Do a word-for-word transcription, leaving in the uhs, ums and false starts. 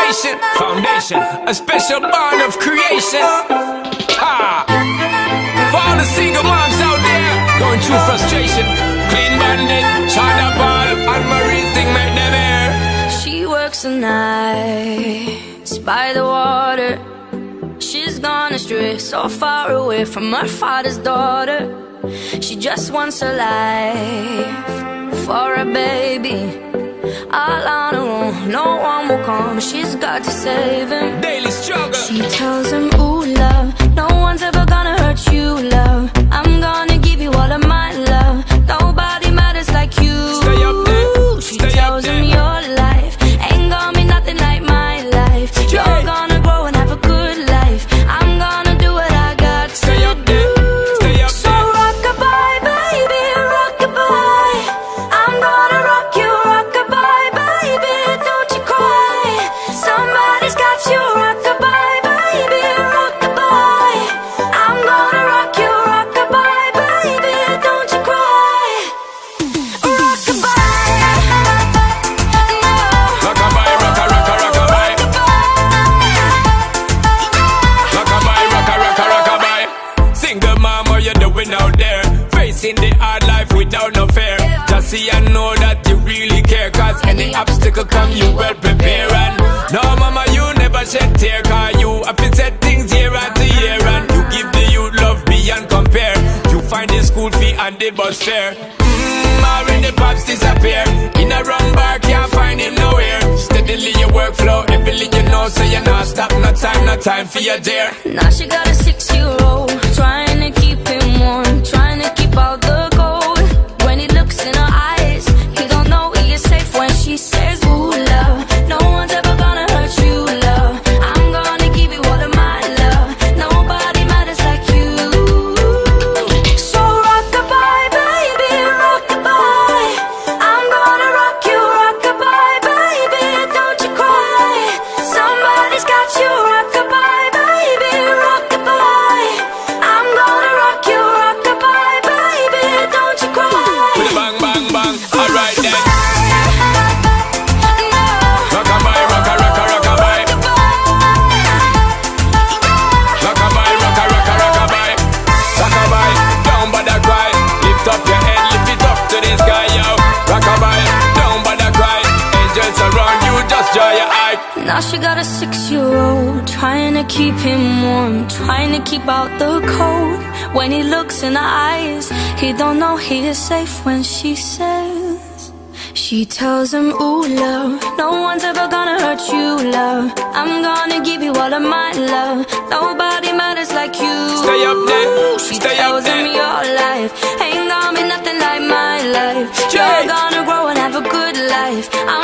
Foundation, foundation, a special bond of creation. Ha! For all the single moms out there going through frustration, Clean Bandit, China Ball, and Marie thing make them air. She works the nights by the water. She's gone astray, so far away from her father's daughter. She just wants a life for a baby. All on her own, no one will come. She's got to save him. Daily struggle. She tells him, ooh, love, no one's ever gonna hurt you, love. I'm gonna give you all of my love. Nobody matters like you. Stay up there. She Stay tells up him there. your life ain't gonna be nothing like my life. You're Yeah. gonna grow and have a good life. I'm gonna do what I got Stay to up do. there. Stay up So there. rock-a-bye, baby, rock-a-bye. I'm gonna rock you, rock-a-bye, baby, don't you cry. Somebody's got you, rock-a-bye, baby, rock-a-bye. I'm gonna rock you, rock-a-bye, baby, don't you cry. Rock-a-bye, no. Rock-a-bye, rocka, rocka, rock-a-bye. Rock-a-bye, rocka, rocka, rock-a-bye. Single mom, what you doing out there? Facing the hard life without no fear. Just see and know that you really care, cause any obstacle come, you well prepare. And no, mama, you never shed tear, cause you have to set things year after year. And you give the youth love beyond compare. You find the school fee and the bus fare. Mmm, when the pops disappear. In a wrong bar, can't find him nowhere. Steadily your workflow, everything you know, so you're not stop, no time, no time for your dear. Now she got a six-year-old, trying to keep him warm, trying to keep out the cold. When he looks in her eyes, he don't know he is safe when she says, ooh, love, no one's ever gonna hurt you, love. I'm gonna give you all of my love. Nobody matters like you. So rock-a-bye, baby, rock-a-bye. I'm gonna rock you, rock-a-bye, baby, don't you cry. Somebody's got you, rock-a-bye, baby, rock-a-bye. I'm gonna rock you, rock-a-bye, baby, don't you cry. With a bang, bang, bang, alright then. No. Rock-a-bye, rocka, rocka, rock-a-bye. Rock-a-bye, rocka, rocka, rock-a-bye. Rock-a-bye, don't bother cry. Lift up your head, lift it up to the sky, yo. Rock-a-bye, don't bother cry. Angels around you, just dry your eye. Now she got a six-year-old, trying to keep him warm, trying to keep out the cold. When he looks in her eyes, he don't know he is safe when she says. She tells him, ooh, love, no one's ever gonna hurt you, love. I'm gonna give you all of my love. Nobody matters like you. Stay up there, She stay up tells him there. your life ain't gonna be nothing like my life. Yeah. You're gonna grow and have a good life. I'm